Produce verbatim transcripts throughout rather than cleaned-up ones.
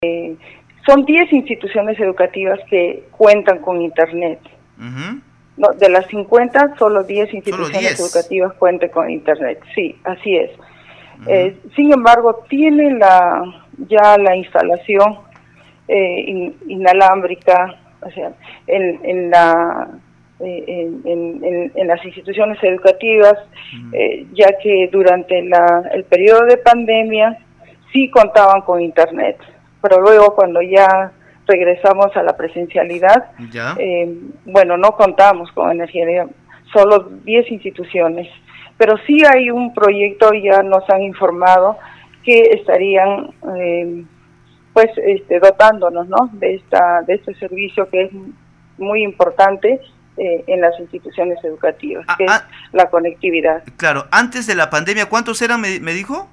Eh, son diez instituciones educativas que cuentan con Internet. Uh-huh. No, de las cincuenta, solo diez instituciones ¿Solo diez? Educativas cuentan con Internet. Sí, así es. Uh-huh. Eh, sin embargo, tienen la, ya la instalación eh, in, inalámbrica, o sea, en, en la... En, en, en las instituciones educativas, uh-huh. eh, ya que durante la, el periodo de pandemia sí contaban con Internet, pero luego cuando ya regresamos a la presencialidad, ¿Ya? Eh, bueno, no contamos con energía, solo diez instituciones, pero sí hay un proyecto, ya nos han informado, que estarían eh, pues este, dotándonos, ¿no?, de, esta, de este servicio que es muy importante Eh, en las instituciones educativas, ah, que ah, es la conectividad. Claro, antes de la pandemia, ¿cuántos eran, me, me dijo?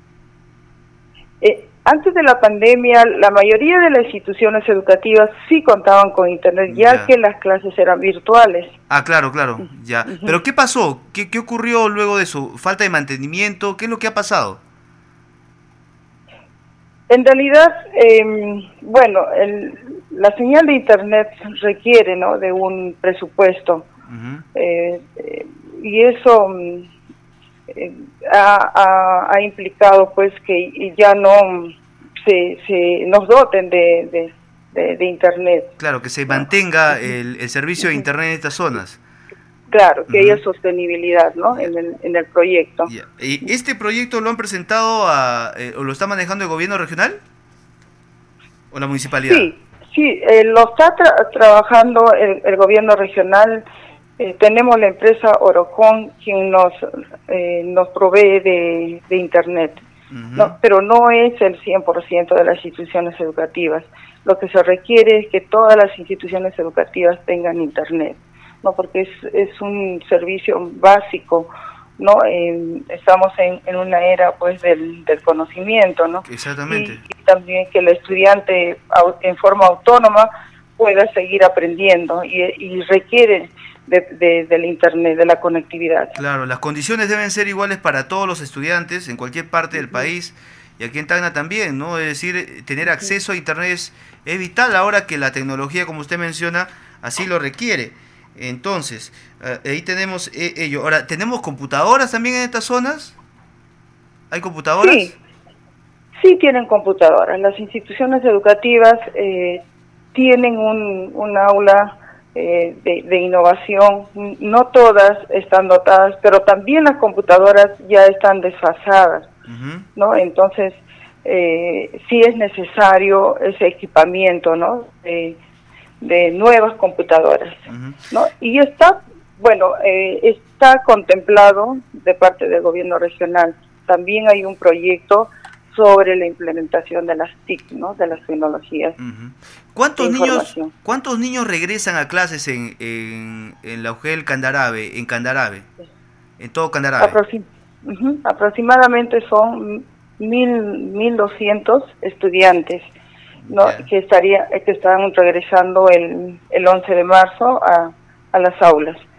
Eh, antes de la pandemia, la mayoría de las instituciones educativas sí contaban con Internet, ya, ya. que las clases eran virtuales. Ah, claro, claro, ya. Uh-huh. ¿Pero qué pasó? ¿Qué, ¿Qué ocurrió luego de eso? ¿Falta de mantenimiento? ¿Qué es lo que ha pasado? En realidad, eh, bueno, el, la señal de Internet requiere, ¿no?, de un presupuesto. Uh-huh. eh, eh, y eso eh, ha, ha, ha implicado pues que ya no se, se nos doten de, de, de, de Internet. Claro, que se mantenga uh-huh. el, el servicio de Internet en estas zonas. Claro, que uh-huh. haya sostenibilidad, ¿no?, en el, en el proyecto. Yeah. ¿Y este proyecto lo han presentado a, eh, o lo está manejando el gobierno regional o la municipalidad? Sí, sí, eh, lo está tra- trabajando el, el gobierno regional. Eh, tenemos la empresa Orocon, quien nos eh, nos provee de, de Internet, uh-huh. no, pero no es el cien por ciento de las instituciones educativas. Lo que se requiere es que todas las instituciones educativas tengan Internet, no, porque es, es un servicio básico, ¿no? Eh, estamos en, en una era pues del, del conocimiento, ¿no? Exactamente. Y, y también que el estudiante au, en forma autónoma pueda seguir aprendiendo y, y requiere de, de, del Internet, de la conectividad. Claro, las condiciones deben ser iguales para todos los estudiantes en cualquier parte del uh-huh. país, y aquí en Tacna también, ¿no? Es decir, tener acceso uh-huh. a Internet es, es vital ahora que la tecnología, como usted menciona, así lo requiere. Entonces, ahí tenemos eh, ello. Ahora, ¿tenemos computadoras también en estas zonas? ¿Hay computadoras? Sí, sí tienen computadoras. Las instituciones educativas eh, tienen un, un aula eh, de, de innovación. No todas están dotadas, pero también las computadoras ya están desfasadas, uh-huh. ¿no? Entonces, eh, sí es necesario ese equipamiento, ¿no?, de, de nuevas computadoras, uh-huh. ¿no? Y está, bueno, eh, está contemplado de parte del gobierno regional. También hay un proyecto sobre la implementación de las T I C, ¿no?, de las tecnologías. Uh-huh. ¿Cuántos niños cuántos niños regresan a clases en, en, en la U G E L Candarave, en Candarave, en todo Candarave? Aproxim- uh-huh. Aproximadamente son mil, mil doscientos estudiantes, ¿no?, yeah. que estaría que están regresando el, el once de marzo a, a las aulas.